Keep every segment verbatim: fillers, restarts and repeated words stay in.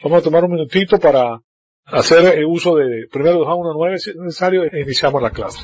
Vamos a tomar un minutito para hacer el uso de primero de Juan uno nueve si es necesario e iniciamos la clase.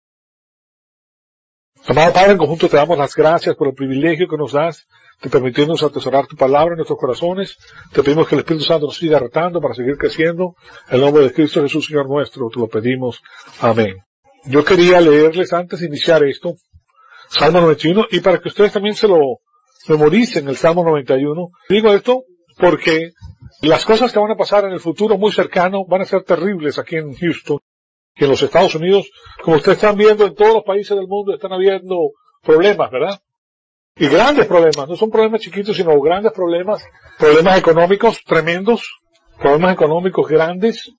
Amado Padre, en conjunto te damos las gracias por el privilegio que nos das de permitirnos atesorar tu palabra en nuestros corazones. Te pedimos que el Espíritu Santo nos siga retando para seguir creciendo. En el nombre de Cristo Jesús, Señor nuestro, te lo pedimos. Amén. Yo quería leerles antes de iniciar esto, Salmo noventa y uno, y para que ustedes también se lo memoricen, el Salmo noventa y uno. Digo esto porque las cosas que van a pasar en el futuro muy cercano van a ser terribles aquí en Houston y en los Estados Unidos. Como ustedes están viendo, en todos los países del mundo están habiendo problemas, ¿verdad? Y grandes problemas, no son problemas chiquitos, sino grandes problemas, problemas económicos tremendos, problemas económicos grandes.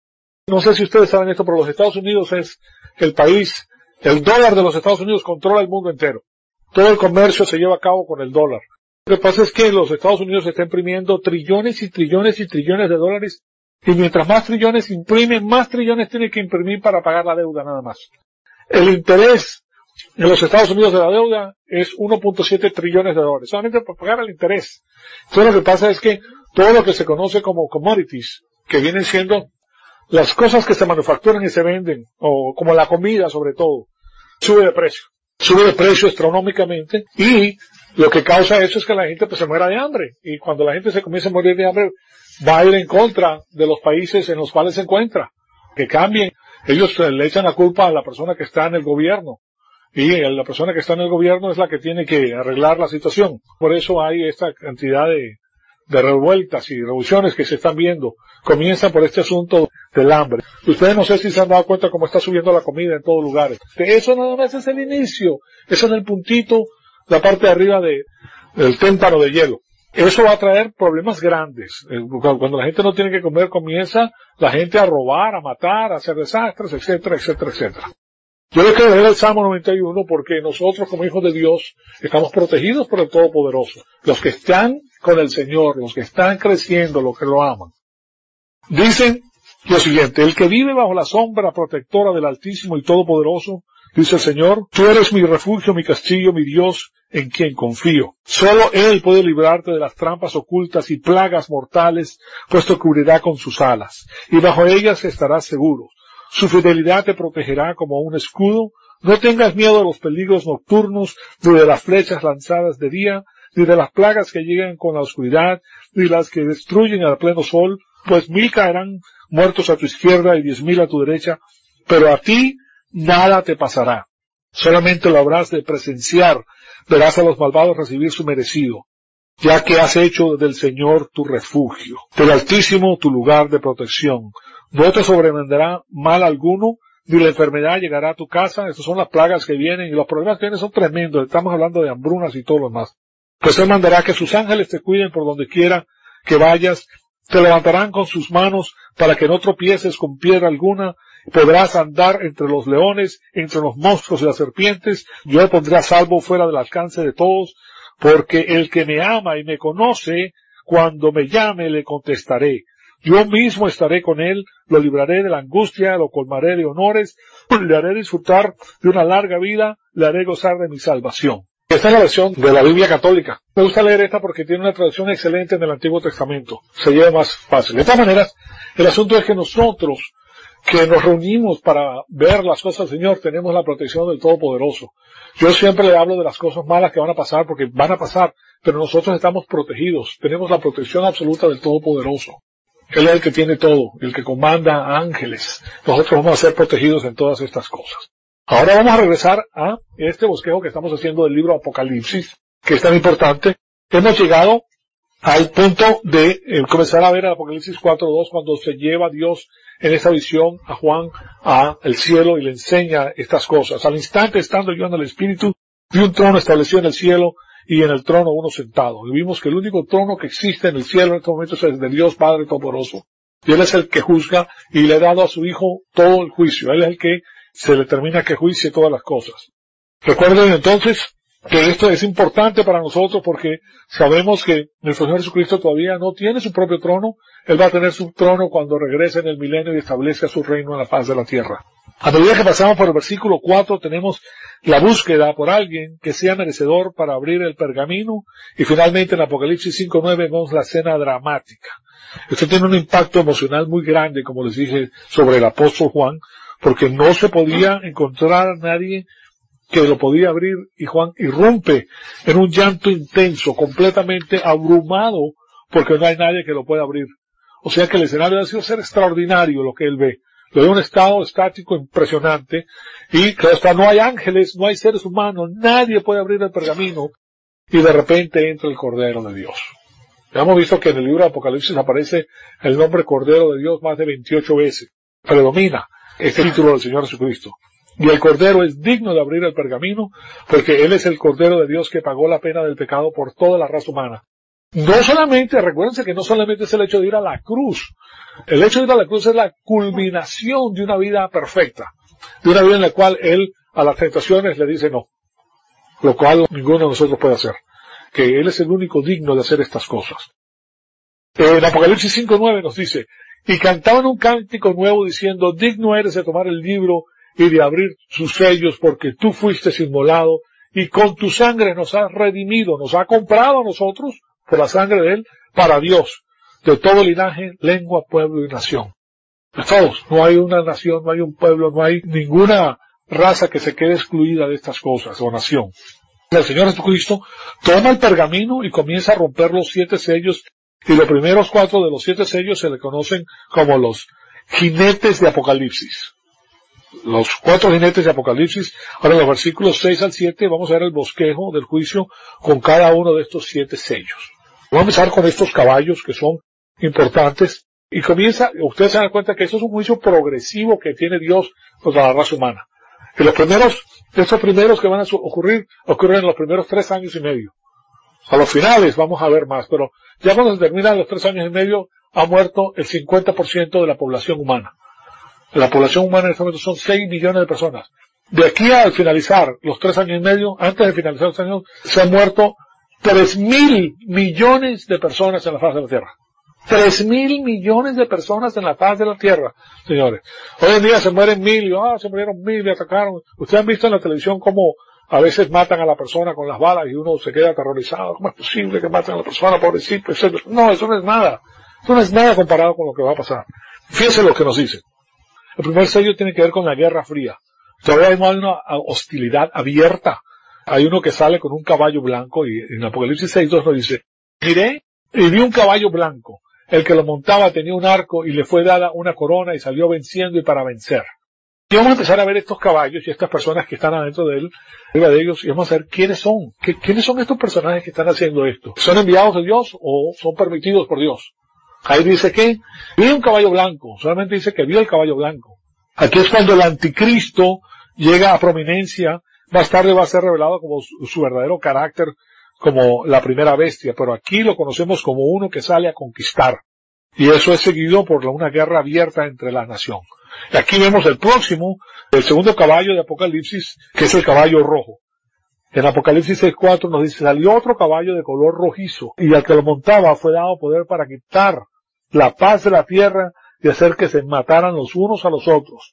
No sé si ustedes saben esto, pero los Estados Unidos es el país, el dólar de los Estados Unidos controla el mundo entero. Todo el comercio se lleva a cabo con el dólar. Lo que pasa es que los Estados Unidos se está imprimiendo trillones y trillones y trillones de dólares, y mientras más trillones imprimen, más trillones tienen que imprimir para pagar la deuda nada más. El interés en los Estados Unidos de la deuda es uno punto siete trillones de dólares, solamente por pagar el interés. Entonces lo que pasa es que todo lo que se conoce como commodities, que vienen siendo las cosas que se manufacturan y se venden, o como la comida sobre todo, sube de precio. Sube de precio astronómicamente, y lo que causa eso es que la gente pues se muera de hambre. Y cuando la gente se comienza a morir de hambre, va a ir en contra de los países en los cuales se encuentra. Que cambien. Ellos le echan la culpa a la persona que está en el gobierno. Y la persona que está en el gobierno es la que tiene que arreglar la situación. Por eso hay esta cantidad de, de revueltas y revoluciones que se están viendo. Comienzan por este asunto del hambre. Ustedes no sé si se han dado cuenta cómo está subiendo la comida en todos lugares. Eso nada más es el inicio. Eso es el puntito, la parte de arriba de, del témpano de hielo. Eso va a traer problemas grandes. Cuando la gente no tiene que comer, comienza la gente a robar, a matar, a hacer desastres, etcétera, etcétera, etcétera. Yo les quiero leer el Salmo noventa y uno porque nosotros como hijos de Dios estamos protegidos por el Todopoderoso. Los que están con el Señor, los que están creciendo, los que lo aman. Dicen lo siguiente: el que vive bajo la sombra protectora del Altísimo y Todopoderoso, dice el Señor, tú eres mi refugio, mi castillo, mi Dios, en quien confío. Solo Él puede librarte de las trampas ocultas y plagas mortales, pues te cubrirá con sus alas, y bajo ellas estarás seguro. Su fidelidad te protegerá como un escudo. No tengas miedo de los peligros nocturnos, ni de las flechas lanzadas de día, ni de las plagas que llegan con la oscuridad, ni las que destruyen al pleno sol, pues mil caerán muertos a tu izquierda y diez mil a tu derecha, pero a ti nada te pasará. Solamente lo habrás de presenciar, verás a los malvados recibir su merecido, ya que has hecho del Señor tu refugio, del Altísimo tu lugar de protección. No te sobrevendrá mal alguno, ni la enfermedad llegará a tu casa. Estas son las plagas que vienen, y los problemas que vienen son tremendos. Estamos hablando de hambrunas y todo lo demás. Pues Él mandará que sus ángeles te cuiden por donde quiera que vayas. Te levantarán con sus manos para que no tropieces con piedra alguna. Podrás andar entre los leones, entre los monstruos y las serpientes. Yo pondré a salvo fuera del alcance de todos, porque el que me ama y me conoce, cuando me llame le contestaré. Yo mismo estaré con él, lo libraré de la angustia, lo colmaré de honores, le haré disfrutar de una larga vida, le haré gozar de mi salvación. Esta es la versión de la Biblia católica. Me gusta leer esta porque tiene una traducción excelente en el Antiguo Testamento. Se lleva más fácil. De todas maneras, el asunto es que nosotros, que nos reunimos para ver las cosas del Señor, tenemos la protección del Todopoderoso. Yo siempre le hablo de las cosas malas que van a pasar, porque van a pasar, pero nosotros estamos protegidos. Tenemos la protección absoluta del Todopoderoso. Él es el que tiene todo, el que comanda a ángeles. Nosotros vamos a ser protegidos en todas estas cosas. Ahora vamos a regresar a este bosquejo que estamos haciendo del libro Apocalipsis, que es tan importante. Hemos llegado al punto de eh, comenzar a ver el Apocalipsis cuatro dos, cuando se lleva Dios en esa visión a Juan al cielo y le enseña estas cosas. Al instante, estando yo en el Espíritu, vi un trono establecido en el cielo, y en el trono uno sentado. Y vimos que el único trono que existe en el cielo en este momento es el de Dios Padre Todopoderoso. Y Él es el que juzga, y le ha dado a su Hijo todo el juicio. Él es el que se determina que juicie todas las cosas. Recuerden entonces que esto es importante para nosotros porque sabemos que nuestro Señor Jesucristo todavía no tiene su propio trono. Él va a tener su trono cuando regrese en el milenio y establezca su reino en la faz de la tierra. A medida que pasamos por el versículo cuatro tenemos la búsqueda por alguien que sea merecedor para abrir el pergamino, y finalmente en Apocalipsis cinco nueve vemos la escena dramática. Esto tiene un impacto emocional muy grande, como les dije, sobre el apóstol Juan, porque no se podía encontrar a nadie que lo podía abrir, y Juan irrumpe en un llanto intenso, completamente abrumado, porque no hay nadie que lo pueda abrir. O sea que el escenario ha sido ser extraordinario lo que él ve. Lo ve en un estado estático impresionante, y claro está, no hay ángeles, no hay seres humanos, nadie puede abrir el pergamino, y de repente entra el Cordero de Dios. Ya hemos visto que en el libro de Apocalipsis aparece el nombre Cordero de Dios más de veintiocho veces. Predomina este título del Señor Jesucristo. Y el Cordero es digno de abrir el pergamino, porque Él es el Cordero de Dios que pagó la pena del pecado por toda la raza humana. No solamente, recuérdense que no solamente es el hecho de ir a la cruz. El hecho de ir a la cruz es la culminación de una vida perfecta. De una vida en la cual Él a las tentaciones le dice no. Lo cual ninguno de nosotros puede hacer. Que Él es el único digno de hacer estas cosas. En Apocalipsis cinco nueve nos dice, y cantaban un cántico nuevo diciendo, digno eres de tomar el libro y de abrir sus sellos, porque tú fuiste inmolado, y con tu sangre nos has redimido, nos ha comprado a nosotros, por la sangre de Él, para Dios, de todo linaje, lengua, pueblo y nación. De todos, no hay una nación, no hay un pueblo, no hay ninguna raza que se quede excluida de estas cosas, o nación. El Señor Jesucristo toma el pergamino y comienza a romper los siete sellos, y los primeros cuatro de los siete sellos se le conocen como los jinetes de Apocalipsis. Los cuatro jinetes de Apocalipsis. Ahora en los versículos seis al siete vamos a ver el bosquejo del juicio con cada uno de estos siete sellos. Vamos a empezar con estos caballos que son importantes, y comienza, ustedes se dan cuenta que esto es un juicio progresivo que tiene Dios contra la raza humana. Y los primeros, estos primeros que van a ocurrir, ocurren en los primeros tres años y medio. A los finales vamos a ver más, pero ya cuando se terminan los tres años y medio, ha muerto el cincuenta por ciento de la población humana. La población humana en este momento son seis millones de personas. De aquí al finalizar los tres años y medio, antes de finalizar los años, se han muerto tres mil millones de personas en la faz de la Tierra. Tres mil millones de personas en la faz de la Tierra, señores. Hoy en día se mueren mil, y, ah, se murieron mil y atacaron. Ustedes han visto en la televisión cómo a veces matan a la persona con las balas y uno se queda aterrorizado. ¿Cómo es posible que maten a la persona, pobrecito, etcétera? No, eso no es nada. Eso no es nada comparado con lo que va a pasar. Fíjense lo que nos dice. El primer sello tiene que ver con la Guerra Fría. Todavía no hay una hostilidad abierta. Hay uno que sale con un caballo blanco, y en Apocalipsis seis dos nos dice, miré y vi un caballo blanco. El que lo montaba tenía un arco y le fue dada una corona y salió venciendo y para vencer. Y vamos a empezar a ver estos caballos y estas personas que están adentro de él, arriba de ellos, y vamos a ver quiénes son. ¿Qué, ¿Quiénes son estos personajes que están haciendo esto? ¿Son enviados de Dios o son permitidos por Dios? Ahí dice que vio un caballo blanco, solamente dice que vio el caballo blanco. Aquí es cuando el anticristo llega a prominencia, más tarde va a ser revelado como su, su verdadero carácter, como la primera bestia, pero aquí lo conocemos como uno que sale a conquistar. Y eso es seguido por una guerra abierta entre la nación. Y aquí vemos el próximo, el segundo caballo de Apocalipsis, que es el caballo rojo. En Apocalipsis seis cuatro nos dice, salió otro caballo de color rojizo, y al que lo montaba fue dado poder para quitar la paz de la tierra y hacer que se mataran los unos a los otros.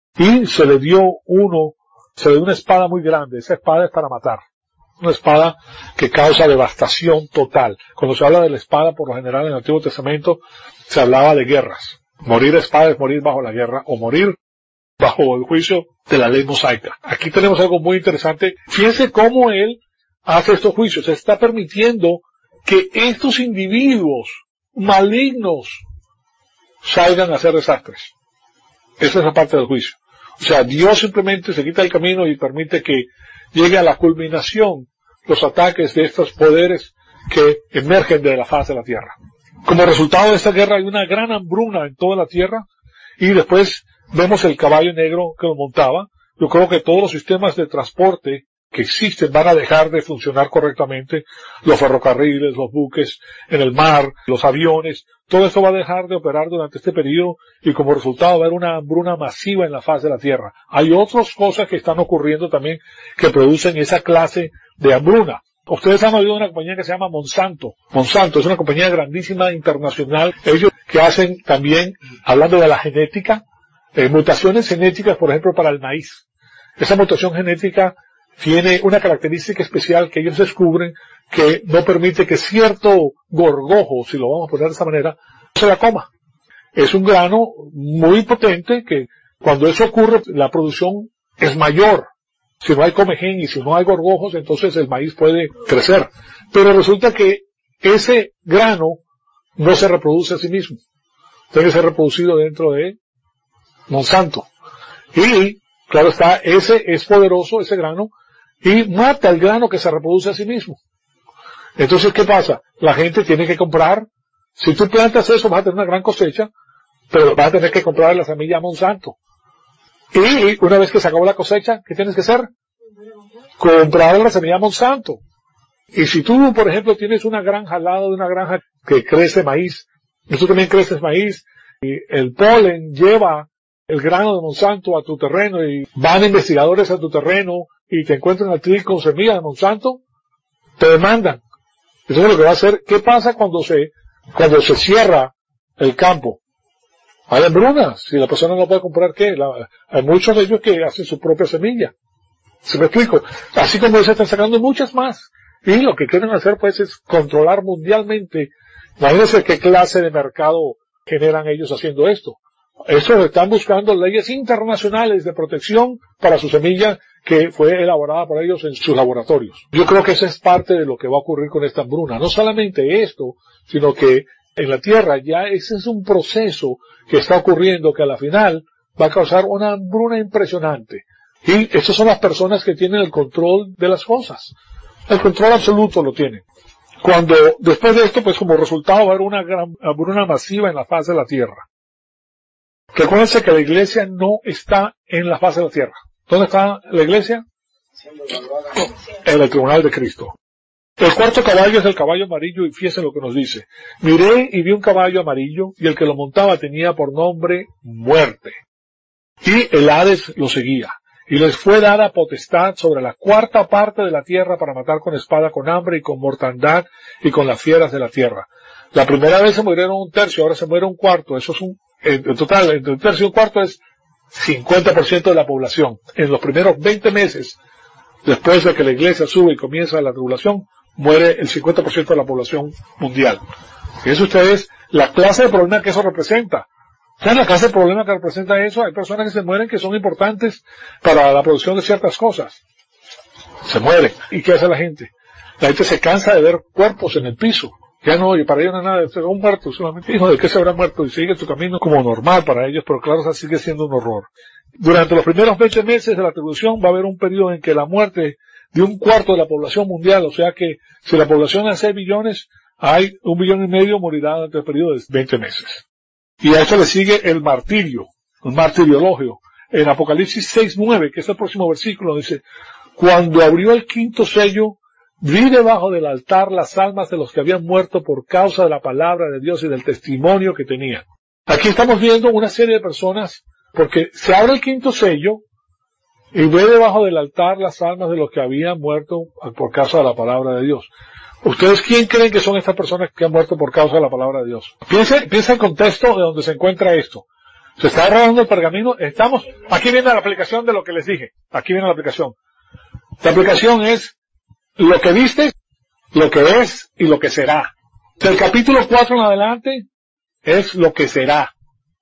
Y se le dio uno, se le dio una espada muy grande, esa espada es para matar. Una espada que causa devastación total. Cuando se habla de la espada, por lo general en el Antiguo Testamento, se hablaba de guerras. Morir a espada es morir bajo la guerra, o morir bajo el juicio de la ley mosaica. Aquí tenemos algo muy interesante. Fíjense cómo él hace estos juicios. Se está permitiendo que estos individuos malignos salgan a hacer desastres. Esa es la parte del juicio. O sea, Dios simplemente se quita el camino y permite que llegue a la culminación los ataques de estos poderes que emergen de la faz de la tierra. Como resultado de esta guerra hay una gran hambruna en toda la tierra, y después vemos el caballo negro que lo montaba. Yo creo que todos los sistemas de transporte que existen van a dejar de funcionar correctamente, los ferrocarriles, los buques en el mar, los aviones, todo esto va a dejar de operar durante este periodo, y como resultado va a haber una hambruna masiva en la faz de la tierra. Hay otras cosas que están ocurriendo también que producen esa clase de hambruna. Ustedes han oído de una compañía que se llama Monsanto. Monsanto es una compañía grandísima internacional. Ellos que hacen también, hablando de la genética, eh, mutaciones genéticas, por ejemplo, para el maíz. Esa mutación genética tiene una característica especial que ellos descubren que no permite que cierto gorgojo, si lo vamos a poner de esa manera, se la coma. Es un grano muy potente que cuando eso ocurre, la producción es mayor. Si no hay comején y si no hay gorgojos, entonces el maíz puede crecer. Pero resulta que ese grano no se reproduce a sí mismo. Tiene que ser reproducido dentro de Monsanto. Y, claro está, ese es poderoso, ese grano, y mata el grano que se reproduce a sí mismo. Entonces, ¿qué pasa? La gente tiene que comprar. Si tú plantas eso, vas a tener una gran cosecha, pero vas a tener que comprar la semilla a Monsanto. Y una vez que se acabó la cosecha, ¿qué tienes que hacer? Comprar la semilla a Monsanto. Y si tú, por ejemplo, tienes una granja al lado de una granja que crece maíz, y tú también creces maíz, y el polen lleva el grano de Monsanto a tu terreno, y van investigadores a tu terreno, y te encuentran al trigo con semilla de Monsanto, te demandan. Eso es lo que va a hacer. ¿Qué pasa cuando se, cuando se cierra el campo? Hay hambrunas. Si la persona no puede comprar, ¿qué? La, hay muchos de ellos que hacen su propia semilla. ¿Se me explico? Así como se están sacando muchas más. Y lo que quieren hacer, pues, es controlar mundialmente. Imagínense qué clase de mercado generan ellos haciendo esto. Estos están buscando leyes internacionales de protección para su semilla que fue elaborada por ellos en sus laboratorios. Yo creo que esa es parte de lo que va a ocurrir con esta hambruna. No solamente esto, sino que en la tierra ya ese es un proceso que está ocurriendo que a la final va a causar una hambruna impresionante. Y estas son las personas que tienen el control de las cosas. El control absoluto lo tienen. Cuando, después de esto, pues como resultado va a haber una gran hambruna masiva en la faz de la tierra. Recuérdense que la iglesia no está en la faz de la tierra. ¿Dónde está la iglesia? En el tribunal de Cristo. El cuarto caballo es el caballo amarillo y fíjense lo que nos dice. Miré y vi un caballo amarillo y el que lo montaba tenía por nombre Muerte. Y el Hades lo seguía. Y les fue dada potestad sobre la cuarta parte de la tierra para matar con espada, con hambre y con mortandad y con las fieras de la tierra. La primera vez se murieron un tercio, ahora se muere un cuarto. Eso es un, en total, entre un tercio y un cuarto es cincuenta por ciento de la población. En los primeros veinte meses, después de que la iglesia sube y comienza la tribulación, muere el cincuenta por ciento de la población mundial. Fíjense ustedes la clase de problema que eso representa. ¿Saben la clase de problema que representa eso? Hay personas que se mueren que son importantes para la producción de ciertas cosas. Se mueren. ¿Y qué hace la gente? La gente se cansa de ver cuerpos en el piso. Ya no, y para ellos no es nada, son muertos, solamente hijo de qué se habrá muerto, y sigue su camino como normal para ellos, pero claro, eso sigue siendo un horror. Durante los primeros veinte meses de la tribulación va a haber un periodo en que la muerte de un cuarto de la población mundial, o sea que si la población es seis billones, hay un billón y medio morirá durante el periodo de veinte meses. Y a eso le sigue el martirio, el martiriologio. En Apocalipsis seis nueve, que es el próximo versículo, dice, cuando abrió el quinto sello, vi debajo del altar las almas de los que habían muerto por causa de la palabra de Dios y del testimonio que tenían. Aquí estamos viendo una serie de personas, porque se abre el quinto sello, y ve debajo del altar las almas de los que habían muerto por causa de la palabra de Dios. ¿Ustedes quién creen que son estas personas que han muerto por causa de la palabra de Dios? Piensa, piensa el contexto de donde se encuentra esto. Se está agarrando el pergamino, estamos, aquí viene la aplicación de lo que les dije. Aquí viene la aplicación. La aplicación es lo que viste, lo que es y lo que será. Del capítulo cuatro en adelante es lo que será.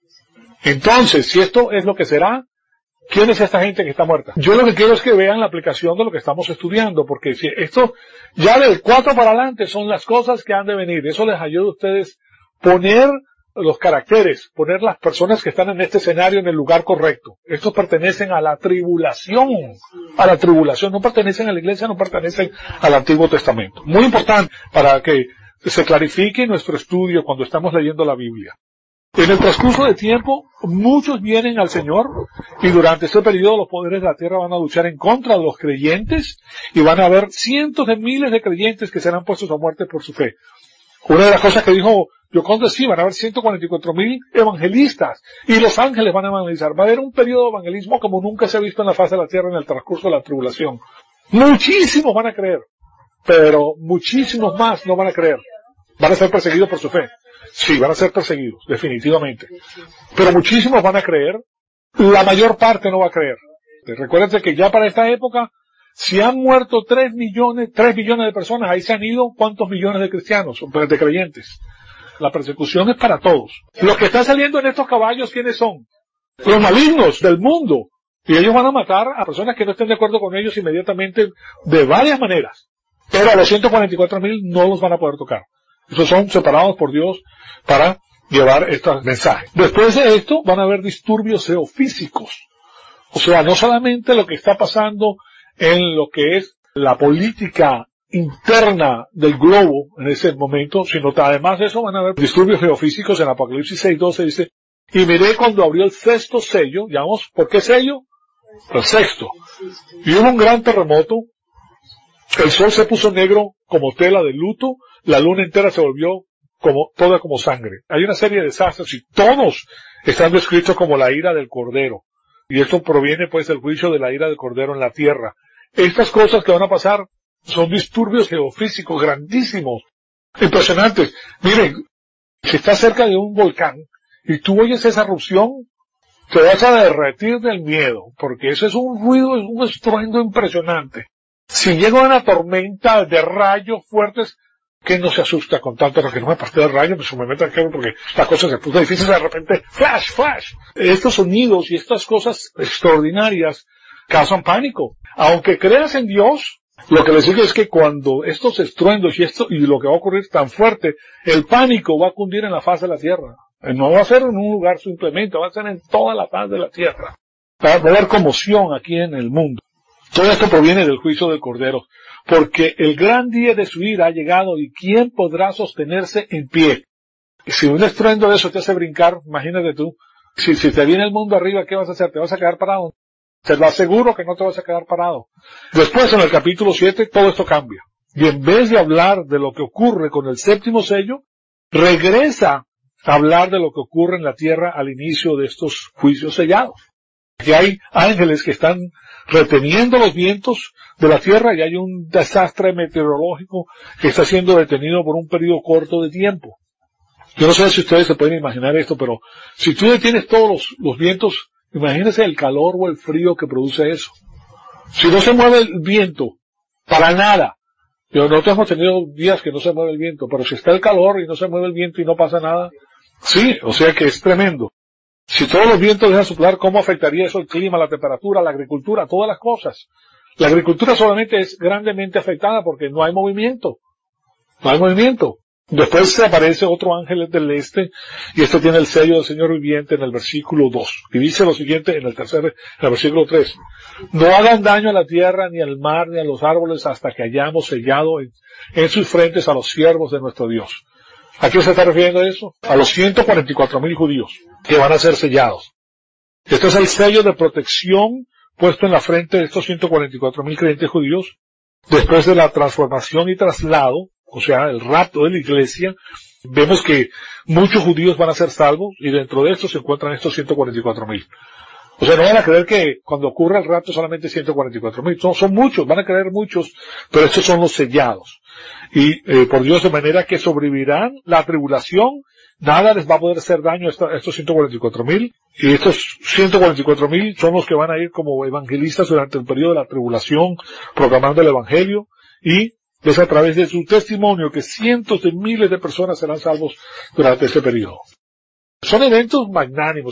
Entonces, si esto es lo que será, ¿quién es esta gente que está muerta? Yo lo que quiero es que vean la aplicación de lo que estamos estudiando, porque si esto, ya del cuatro para adelante son las cosas que han de venir. Eso les ayuda a ustedes poner los caracteres, poner las personas que están en este escenario en el lugar correcto. Estos pertenecen a la tribulación, a la tribulación, no pertenecen a la iglesia, no pertenecen al Antiguo Testamento. Muy importante para que se clarifique nuestro estudio cuando estamos leyendo la Biblia. En el transcurso de tiempo, muchos vienen al Señor y durante este periodo los poderes de la tierra van a luchar en contra de los creyentes y van a haber cientos de miles de creyentes que serán puestos a muerte por su fe. Una de las cosas que dijo Yoconda, sí, van a haber ciento cuarenta y cuatro mil evangelistas y los ángeles van a evangelizar. Va a haber un periodo de evangelismo como nunca se ha visto en la faz de la tierra en el transcurso de la tribulación. Muchísimos van a creer, pero muchísimos más no van a creer. Van a ser perseguidos por su fe. Sí, van a ser perseguidos, definitivamente. Pero muchísimos van a creer, la mayor parte no va a creer. Recuérdense que ya para esta época, si han muerto tres millones, tres billones de personas, ahí se han ido, ¿cuántos millones de cristianos, de creyentes? La persecución es para todos. Los que están saliendo en estos caballos, ¿quiénes son? Los malignos del mundo. Y ellos van a matar a personas que no estén de acuerdo con ellos inmediatamente de varias maneras. Pero a los ciento cuarenta y cuatro mil no los van a poder tocar. Esos son separados por Dios para llevar estos mensajes. Después de esto van a haber disturbios geofísicos. O sea, no solamente lo que está pasando en lo que es la política interna del globo en ese momento, sino que además de eso van a haber disturbios geofísicos. En Apocalipsis seis doce dice, y miré cuando abrió el sexto sello, digamos, ¿por qué sello? El sexto. Y hubo un gran terremoto, el sol se puso negro como tela de luto, la luna entera se volvió como, toda como sangre. Hay una serie de desastres y todos están descritos como la ira del Cordero. Y esto proviene pues del juicio de la ira del Cordero en la tierra. Estas cosas que van a pasar son disturbios geofísicos grandísimos, impresionantes. Miren, si estás cerca de un volcán y tú oyes esa erupción, te vas a derretir del miedo, porque eso es un ruido, es un estruendo impresionante. Si llega una tormenta de rayos fuertes, que no se asusta con tanto, que no me parte de rayo, pues me meto aquí porque la cosa se puso difícil, de repente, flash, flash. Estos sonidos y estas cosas extraordinarias causan pánico. Aunque creas en Dios, lo que les digo es que cuando estos estruendos y esto, y lo que va a ocurrir tan fuerte, el pánico va a cundir en la faz de la tierra. No va a ser en un lugar simplemente, va a ser en toda la faz de la tierra. Va a haber conmoción aquí en el mundo. Todo esto proviene del juicio del Cordero, porque el gran día de su ira ha llegado y ¿quién podrá sostenerse en pie? Y si un estruendo de eso te hace brincar, imagínate tú, si, si te viene el mundo arriba, ¿qué vas a hacer? ¿Te vas a quedar parado? Te lo aseguro que no te vas a quedar parado. Después, en el capítulo siete, todo esto cambia. Y en vez de hablar de lo que ocurre con el séptimo sello, regresa a hablar de lo que ocurre en la tierra al inicio de estos juicios sellados. Que hay ángeles que están reteniendo los vientos de la tierra y hay un desastre meteorológico que está siendo detenido por un periodo corto de tiempo. Yo no sé si ustedes se pueden imaginar esto, pero si tú detienes todos los, los vientos, imagínense el calor o el frío que produce eso. Si no se mueve el viento, para nada. Yo, nosotros hemos tenido días que no se mueve el viento, pero si está el calor y no se mueve el viento y no pasa nada, sí, o sea que es tremendo. Si todos los vientos dejan soplar, ¿cómo afectaría eso el clima, la temperatura, la agricultura, todas las cosas? La agricultura solamente es grandemente afectada porque no hay movimiento. No hay movimiento. Después se aparece otro ángel del este, y este tiene el sello del Señor viviente en el versículo dos. Y dice lo siguiente en el tercer, en el versículo tres. No hagan daño a la tierra, ni al mar, ni a los árboles, hasta que hayamos sellado en, en sus frentes a los siervos de nuestro Dios. ¿A qué se está refiriendo eso? A los ciento cuarenta y cuatro mil judíos que van a ser sellados. Este es el sello de protección puesto en la frente de estos ciento cuarenta y cuatro mil creyentes judíos después de la transformación y traslado, o sea, el rapto de la iglesia. Vemos que muchos judíos van a ser salvos y dentro de estos se encuentran estos ciento cuarenta y cuatro mil. O sea, no van a creer que cuando ocurra el rapto solamente ciento cuarenta y cuatro mil. Son, son muchos, van a creer muchos, pero estos son los sellados. Y eh, por Dios, de manera que sobrevivirán la tribulación, nada les va a poder hacer daño a, esta, a estos ciento cuarenta y cuatro mil. Y estos ciento cuarenta y cuatro mil son los que van a ir como evangelistas durante el periodo de la tribulación, proclamando el evangelio. Y es a través de su testimonio que cientos de miles de personas serán salvos durante este periodo. Son eventos magnánimos,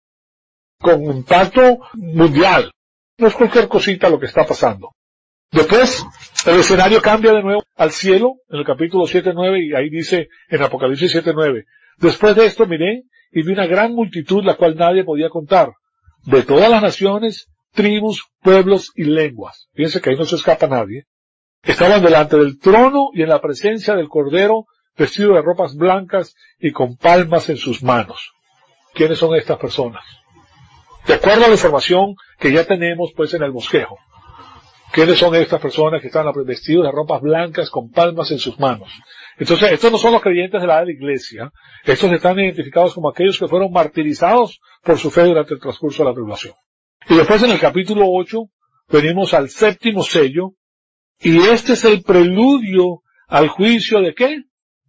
con impacto mundial. No es cualquier cosita lo que está pasando. Después, el escenario cambia de nuevo al cielo, en el capítulo siete nueve, y ahí dice, en Apocalipsis siete nueve, después de esto miré, y vi una gran multitud, la cual nadie podía contar, de todas las naciones, tribus, pueblos y lenguas. Fíjense que ahí no se escapa nadie. Estaban delante del trono y en la presencia del Cordero, vestidos de ropas blancas y con palmas en sus manos. ¿Quiénes son estas personas? De acuerdo a la información que ya tenemos pues en el bosquejo. ¿Quiénes son estas personas que están vestidos de ropas blancas con palmas en sus manos? Entonces, estos no son los creyentes de la iglesia. Estos están identificados como aquellos que fueron martirizados por su fe durante el transcurso de la tribulación. Y después en el capítulo ocho venimos al séptimo sello. Y este es el preludio al juicio de ¿qué?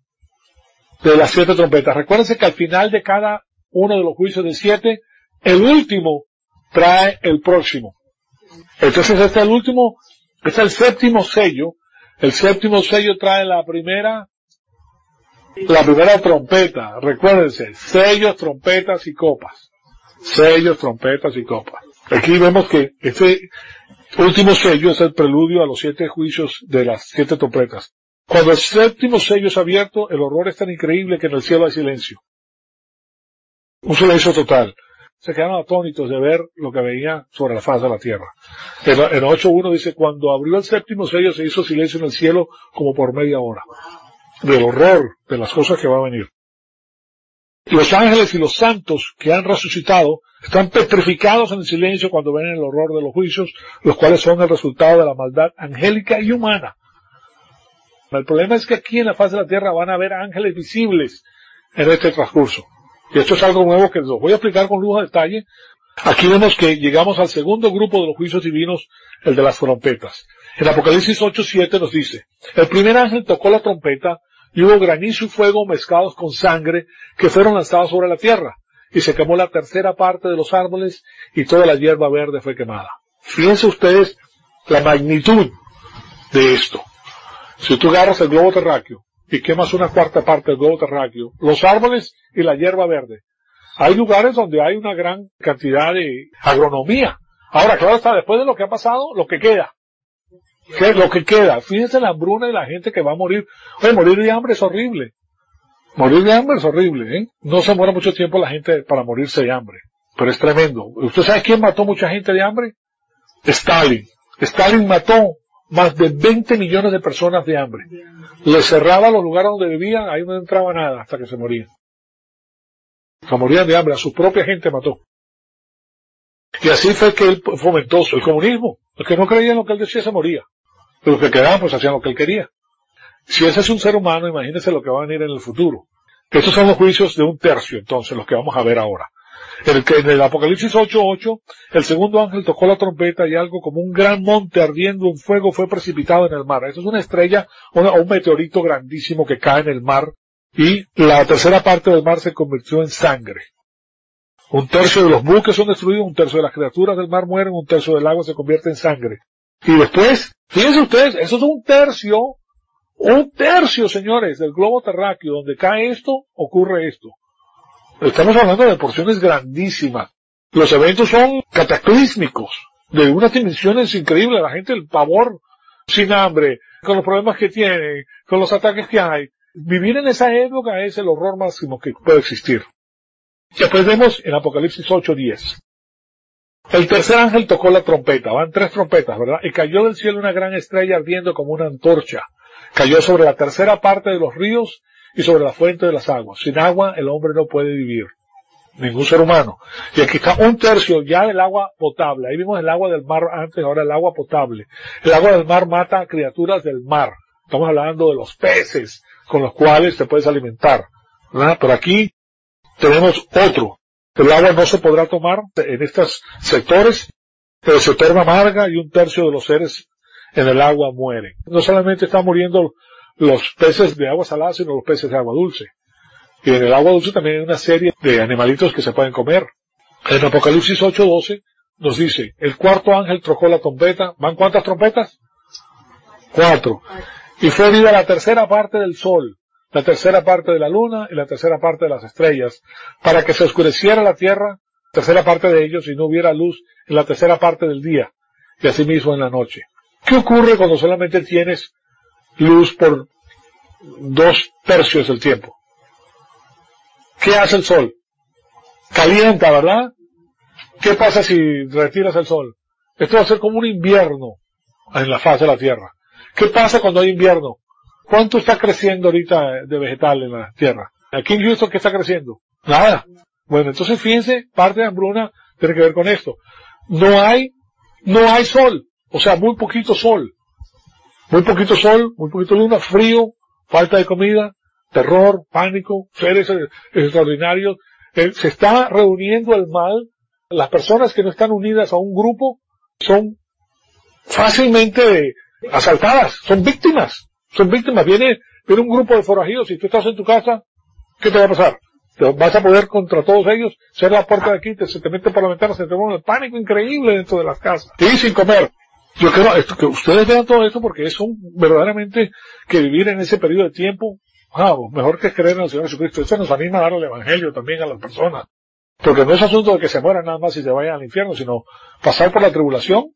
De las siete trompetas. Recuérdense que al final de cada uno de los juicios de siete, el último trae el próximo. Entonces este es el último, este es el séptimo sello. El séptimo sello trae la primera La primera trompeta, recuérdense, sellos, trompetas y copas. Sellos, trompetas y copas. Aquí vemos que este último sello es el preludio a los siete juicios de las siete trompetas. Cuando el séptimo sello es abierto, el horror es tan increíble que en el cielo hay silencio. Un silencio total. Se quedaron atónitos de ver lo que veía sobre la faz de la tierra. En, en ocho uno dice, cuando abrió el séptimo sello se hizo silencio en el cielo como por media hora. Del horror de las cosas que va a venir. Los ángeles y los santos que han resucitado están petrificados en el silencio cuando ven el horror de los juicios, los cuales son el resultado de la maldad angélica y humana. El problema es que aquí en la faz de la tierra van a haber ángeles visibles en este transcurso. Y esto es algo nuevo que les voy a explicar con lujo de detalle. Aquí vemos que llegamos al segundo grupo de los juicios divinos, el de las trompetas. En Apocalipsis ocho siete nos dice, el primer ángel tocó la trompeta y hubo granizo y fuego mezclados con sangre que fueron lanzados sobre la tierra, y se quemó la tercera parte de los árboles y toda la hierba verde fue quemada. Fíjense ustedes la magnitud de esto. Si tú agarras el globo terráqueo y quemas una cuarta parte del globo terráqueo, los árboles y la hierba verde, hay lugares donde hay una gran cantidad de agronomía. Ahora, claro está, después de lo que ha pasado, lo que queda. ¿Qué es lo que queda? Fíjense la hambruna y la gente que va a morir. Oye, morir de hambre es horrible. Morir de hambre es horrible, ¿eh? No se muere mucho tiempo la gente para morirse de hambre. Pero es tremendo. ¿Usted sabe quién mató mucha gente de hambre? Stalin. Stalin mató más de veinte millones de personas de hambre. Les cerraba los lugares donde vivían, ahí no entraba nada hasta que se morían. Se morían de hambre, a su propia gente mató. Y así fue que él fomentó el comunismo. Los que no creían lo que él decía se moría. Pero los que quedaban pues hacían lo que él quería. Si ese es un ser humano, imagínense lo que va a venir en el futuro. Estos son los juicios de un tercio, entonces, los que vamos a ver ahora. En el, en el Apocalipsis ocho ocho, el segundo ángel tocó la trompeta y algo como un gran monte ardiendo en fuego fue precipitado en el mar. Eso es una estrella o un meteorito grandísimo que cae en el mar y la tercera parte del mar se convirtió en sangre. Un tercio de los buques son destruidos, un tercio de las criaturas del mar mueren, un tercio del agua se convierte en sangre. Y después, fíjense ustedes, eso es un tercio, un tercio, señores, del globo terráqueo. Donde cae esto, ocurre esto. Estamos hablando de porciones grandísimas. Los eventos son cataclísmicos, de unas dimensiones increíbles. La gente, el pavor, sin hambre, con los problemas que tiene, con los ataques que hay. Vivir en esa época es el horror máximo que puede existir. Después vemos en Apocalipsis ocho diez. El tercer ángel tocó la trompeta, van tres trompetas, ¿verdad? Y cayó del cielo una gran estrella ardiendo como una antorcha. Cayó sobre la tercera parte de los ríos y sobre la fuente de las aguas. Sin agua el hombre no puede vivir. Ningún ser humano. Y aquí está un tercio ya del agua potable. Ahí vimos el agua del mar antes, ahora el agua potable. El agua del mar mata a criaturas del mar. Estamos hablando de los peces con los cuales te puedes alimentar, ¿verdad? Pero aquí tenemos otro. El agua no se podrá tomar en estos sectores, pero se torna amarga y un tercio de los seres en el agua mueren. No solamente están muriendo los peces de agua salada, sino los peces de agua dulce. Y en el agua dulce también hay una serie de animalitos que se pueden comer. En Apocalipsis ocho doce nos dice, el cuarto ángel tocó la trompeta. ¿Van cuántas trompetas? Cuatro. Y fue herida la tercera parte del sol, la tercera parte de la luna y la tercera parte de las estrellas, para que se oscureciera la tierra, tercera parte de ellos, y no hubiera luz en la tercera parte del día, y asimismo en la noche. ¿Qué ocurre cuando solamente tienes luz por dos tercios del tiempo? ¿Qué hace el sol? Calienta, ¿verdad? ¿Qué pasa si retiras el sol? Esto va a ser como un invierno en la faz de la tierra. ¿Qué pasa cuando hay invierno? ¿Cuánto está creciendo ahorita de vegetal en la tierra? Aquí en Houston, ¿qué está creciendo? Nada. Bueno, entonces fíjense, parte de hambruna tiene que ver con esto. No hay, no hay sol. O sea, muy poquito sol. Muy poquito sol, muy poquito luna, frío, falta de comida, terror, pánico, seres extraordinarios. Eh, se está reuniendo el mal. Las personas que no están unidas a un grupo son fácilmente asaltadas, son víctimas. Son víctimas. Viene, viene un grupo de forajidos y tú estás en tu casa, ¿qué te va a pasar? Te vas a poder contra todos ellos, cerrar la puerta de aquí, te, se te mete por la ventana, se te pone el pánico increíble dentro de las casas. Y sin comer. Yo quiero esto, que ustedes vean todo esto porque es un, verdaderamente que vivir en ese periodo de tiempo Ah, mejor que creer en el Señor Jesucristo. Esto nos anima a dar el Evangelio también a las personas. Porque no es asunto de que se mueran nada más y se vayan al infierno, sino pasar por la tribulación.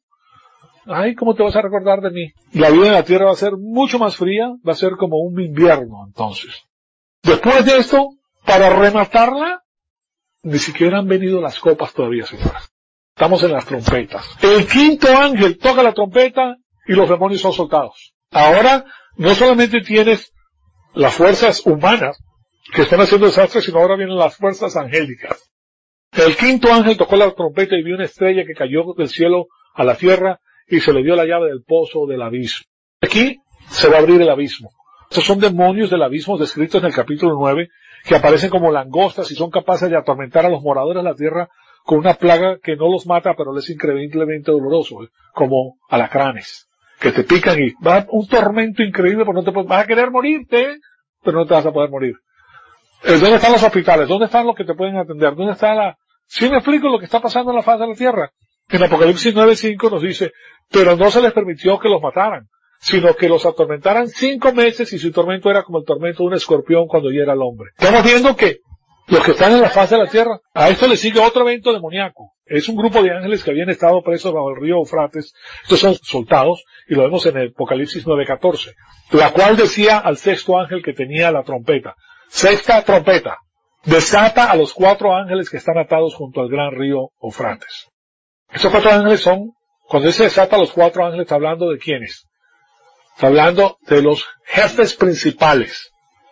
Ay, ¿cómo te vas a recordar de mí? La vida en la tierra va a ser mucho más fría, va a ser como un invierno, entonces. Después de esto, para rematarla, ni siquiera han venido las copas todavía, señoras. Estamos en las trompetas. El quinto ángel toca la trompeta y los demonios son soltados. Ahora, no solamente tienes las fuerzas humanas que están haciendo desastres, sino ahora vienen las fuerzas angélicas. El quinto ángel tocó la trompeta y vio una estrella que cayó del cielo a la tierra y se le dio la llave del pozo del abismo. Aquí se va a abrir el abismo. Estos son demonios del abismo descritos en el capítulo nueve, que aparecen como langostas y son capaces de atormentar a los moradores de la tierra con una plaga que no los mata, pero les es increíblemente doloroso, ¿eh? Como alacranes, que te pican y va un tormento increíble, porque no te puedes, vas a querer morirte, pero no te vas a poder morir. ¿Dónde están los hospitales? ¿Dónde están los que te pueden atender? ¿Dónde está la...? ¿Sí me explico lo que está pasando en la faz de la tierra? En Apocalipsis nueve cinco nos dice, pero no se les permitió que los mataran, sino que los atormentaran cinco meses y su tormento era como el tormento de un escorpión cuando hiera al hombre. Estamos viendo que los que están en la faz de la tierra, a esto le sigue otro evento demoníaco. Es un grupo de ángeles que habían estado presos bajo el río Eufrates. Estos son soltados y lo vemos en el Apocalipsis nueve catorce, la cual decía al sexto ángel que tenía la trompeta. Sexta trompeta. Desata a los cuatro ángeles que están atados junto al gran río Eufrates. Estos cuatro ángeles son, cuando dice desata a los cuatro ángeles, está hablando de quiénes. Está hablando de los jefes principales.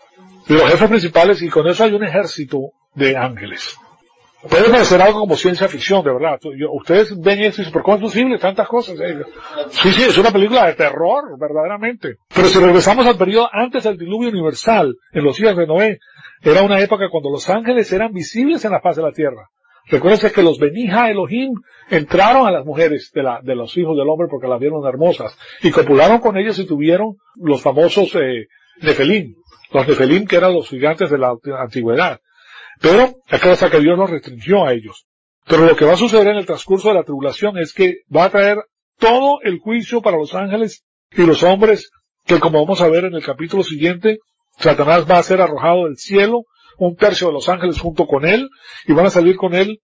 De los jefes principales, y con eso hay un ejército de ángeles. Puede parecer algo como ciencia ficción, de verdad. Yo, ustedes ven eso y dicen, ¿pero cómo es posible? Tantas cosas. Eh. Sí, sí, es una película de terror, verdaderamente. Pero si regresamos al periodo antes del diluvio universal, en los días de Noé, era una época cuando los ángeles eran visibles en la faz de la tierra. Recuérdense que los Benija Elohim entraron a las mujeres de, la, de los hijos del hombre porque las vieron hermosas y copularon con ellas y tuvieron los famosos eh, Nefelim. Los Nefelim que eran los gigantes de la antigüedad. Pero acá hasta que Dios los restringió a ellos. Pero lo que va a suceder en el transcurso de la tribulación es que va a traer todo el juicio para los ángeles y los hombres, que como vamos a ver en el capítulo siguiente, Satanás va a ser arrojado del cielo, un tercio de los ángeles junto con él, y van a salir con él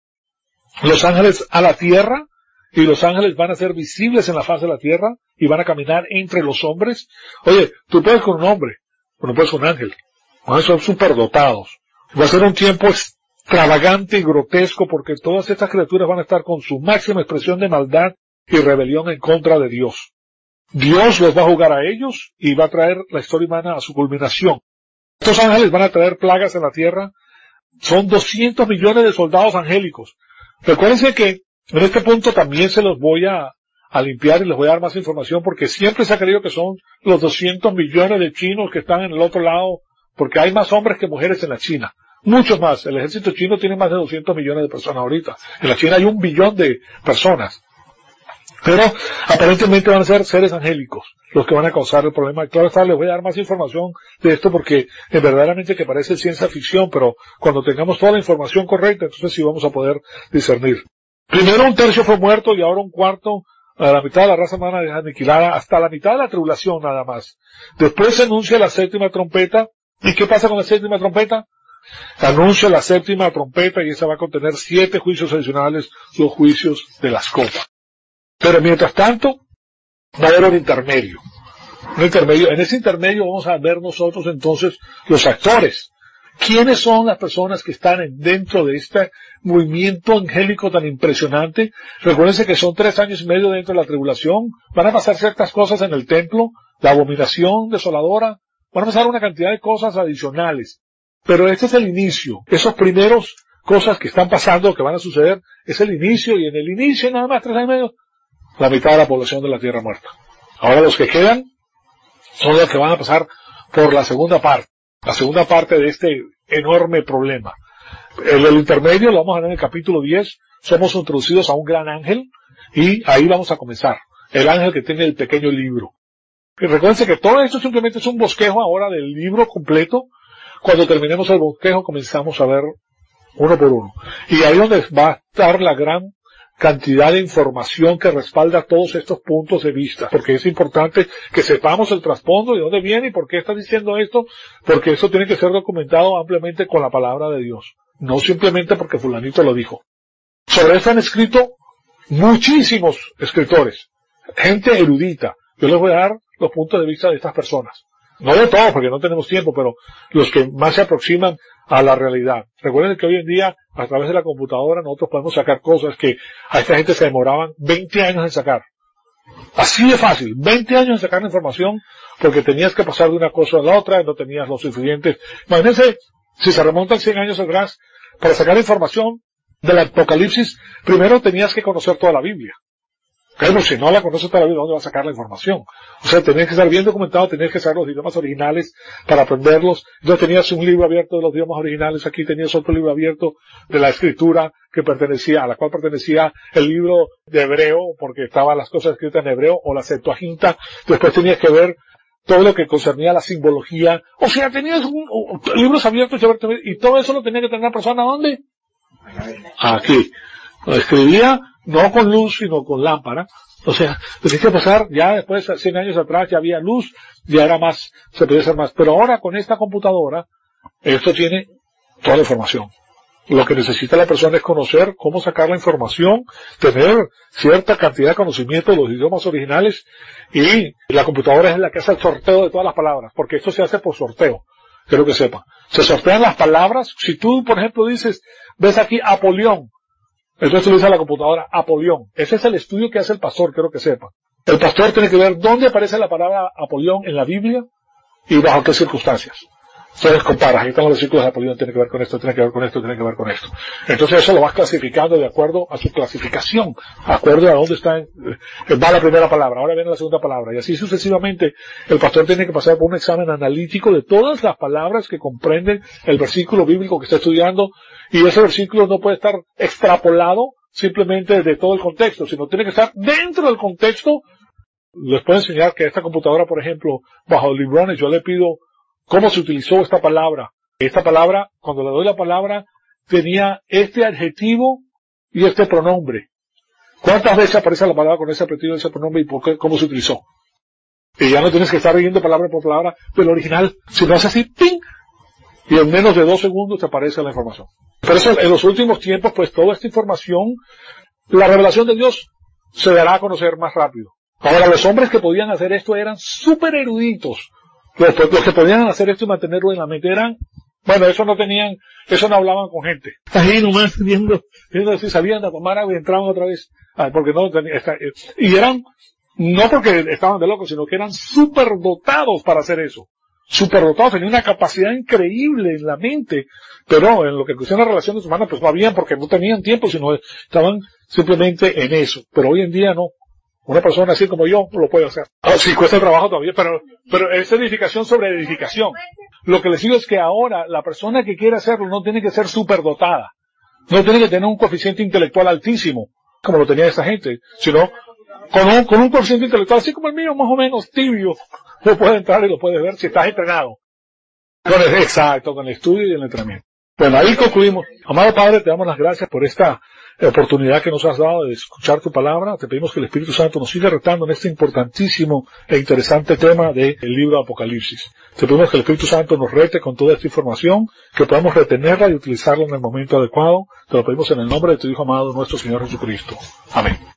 los ángeles a la tierra, y los ángeles van a ser visibles en la faz de la tierra, y van a caminar entre los hombres. Oye, tú puedes con un hombre, pero no puedes con un ángel. No, son superdotados. Va a ser un tiempo extravagante y grotesco porque todas estas criaturas van a estar con su máxima expresión de maldad y rebelión en contra de Dios. Dios los va a jugar a ellos y va a traer la historia humana a su culminación. Estos ángeles van a traer plagas en la tierra. Son doscientos millones de soldados angélicos. Recuérdense que en este punto también se los voy a, a limpiar y les voy a dar más información porque siempre se ha creído que son los doscientos millones de chinos que están en el otro lado, porque hay más hombres que mujeres en la China. Muchos más. El ejército chino tiene más de doscientos millones de personas ahorita. En la China hay un billón de personas. Pero aparentemente van a ser seres angélicos los que van a causar el problema. Claro está, les voy a dar más información de esto porque es verdaderamente que parece ciencia ficción, pero cuando tengamos toda la información correcta, entonces sí vamos a poder discernir. Primero un tercio fue muerto y ahora un cuarto, a la mitad de la raza humana es aniquilada, hasta la mitad de la tribulación nada más. Después se anuncia la séptima trompeta. ¿Y qué pasa con la séptima trompeta? Anuncia la séptima trompeta y esa va a contener siete juicios adicionales, los juicios de las copas. Pero mientras tanto, va a haber un intermedio. Un intermedio. En ese intermedio vamos a ver nosotros entonces los actores. ¿Quiénes son las personas que están dentro de este movimiento angélico tan impresionante? Recuérdense que son tres años y medio dentro de la tribulación. Van a pasar ciertas cosas en el templo, la abominación desoladora. Van a pasar una cantidad de cosas adicionales. Pero este es el inicio. Esos primeros cosas que están pasando, que van a suceder, es el inicio. Y en el inicio, nada más tres años y medio, la mitad de la población de la tierra muerta. Ahora los que quedan son los que van a pasar por la segunda parte. La segunda parte de este enorme problema. El, el intermedio lo vamos a ver en el capítulo diez. Somos introducidos a un gran ángel y ahí vamos a comenzar. El ángel que tiene el pequeño libro. Y recuérdense que todo esto simplemente es un bosquejo ahora del libro completo. Cuando terminemos el bosquejo comenzamos a ver uno por uno. Y ahí donde va a estar la gran cantidad de información que respalda todos estos puntos de vista, porque es importante que sepamos el trasfondo, de dónde viene y por qué está diciendo esto, porque eso tiene que ser documentado ampliamente con la palabra de Dios, no simplemente porque fulanito lo dijo. Sobre esto han escrito muchísimos escritores, gente erudita. Yo les voy a dar los puntos de vista de estas personas. No de todos, porque no tenemos tiempo, pero los que más se aproximan a la realidad. Recuerden que hoy en día, a través de la computadora, nosotros podemos sacar cosas que a esta gente se demoraban veinte años en sacar. Así de fácil, veinte años en sacar la información, porque tenías que pasar de una cosa a la otra, no tenías los suficientes. Imagínense, si se remontan cien años atrás, para sacar información del Apocalipsis, primero tenías que conocer toda la Biblia. Pero si no la conoces toda la Biblia, ¿dónde vas a sacar la información? O sea, tenías que estar bien documentado, tenías que saber los idiomas originales para aprenderlos. Entonces tenías un libro abierto de los idiomas originales, aquí tenías otro libro abierto de la escritura que pertenecía, a la cual pertenecía el libro de hebreo, porque estaban las cosas escritas en hebreo, o la Septuaginta. Después tenías que ver todo lo que concernía a la simbología. O sea, tenías un, un, libros abiertos y todo eso lo tenía que tener una persona, ¿dónde? Aquí. Lo escribía no con luz, sino con lámpara. O sea, tenía que pasar, ya después, cien años atrás, ya había luz, ya era más, se podía hacer más. Pero ahora, con esta computadora, esto tiene toda la información. Lo que necesita la persona es conocer cómo sacar la información, tener cierta cantidad de conocimiento de los idiomas originales, y la computadora es la que hace el sorteo de todas las palabras, porque esto se hace por sorteo. Quiero que sepan. Se sortean las palabras. Si tú, por ejemplo, dices, ves aquí Apolión, entonces le dice a la computadora Apolión. Ese es el estudio que hace el pastor, quiero que sepa. El pastor tiene que ver dónde aparece la palabra Apolión en la Biblia y bajo qué circunstancias. Entonces comparas, ahí están los versículos de Apolión, tiene que ver con esto, tiene que ver con esto, tiene que ver con esto. Entonces eso lo vas clasificando de acuerdo a su clasificación, de acuerdo a dónde está, eh, va la primera palabra, ahora viene la segunda palabra, y así sucesivamente. El pastor tiene que pasar por un examen analítico de todas las palabras que comprenden el versículo bíblico que está estudiando, y ese versículo no puede estar extrapolado simplemente de todo el contexto, sino tiene que estar dentro del contexto. Les puedo enseñar que esta computadora, por ejemplo, bajo Librones, yo le pido cómo se utilizó esta palabra. Esta palabra, cuando le doy la palabra, tenía este adjetivo y este pronombre. ¿Cuántas veces aparece la palabra con ese adjetivo y ese pronombre y por qué, cómo se utilizó? Y ya no tienes que estar leyendo palabra por palabra del original, si no hace así, ¡ping! Y en menos de dos segundos te aparece la información. Por eso, en los últimos tiempos, pues toda esta información, la revelación de Dios se dará a conocer más rápido. Ahora, los hombres que podían hacer esto eran súper eruditos. Los, los que podían hacer esto y mantenerlo en la mente eran, bueno, eso no tenían, eso no hablaban con gente. Ahí nomás viendo, viendo si salían a tomar agua y entraban otra vez. Ah, porque no tenían, y eran, no porque estaban de locos, sino que eran súper dotados para hacer eso. Superdotados, tenían una capacidad increíble en la mente, pero en lo que concerne a relaciones humanas, pues no habían, porque no tenían tiempo, sino estaban simplemente en eso. Pero hoy en día no. Una persona así como yo lo puede hacer. Ah, sí, cuesta trabajo todavía, pero, pero es edificación sobre edificación. Lo que les digo es que ahora la persona que quiere hacerlo no tiene que ser superdotada. No tiene que tener un coeficiente intelectual altísimo, como lo tenía esa gente, sino con un, con un coeficiente intelectual así como el mío, más o menos tibio. Lo puedes entrar y lo puedes ver si estás entrenado. Con el, exacto, con el estudio y el entrenamiento. Bueno, ahí concluimos. Amado Padre, te damos las gracias por esta oportunidad que nos has dado de escuchar tu palabra. Te pedimos que el Espíritu Santo nos siga retando en este importantísimo e interesante tema del libro de Apocalipsis. Te pedimos que el Espíritu Santo nos rete con toda esta información, que podamos retenerla y utilizarla en el momento adecuado. Te lo pedimos en el nombre de tu Hijo amado, nuestro Señor Jesucristo. Amén.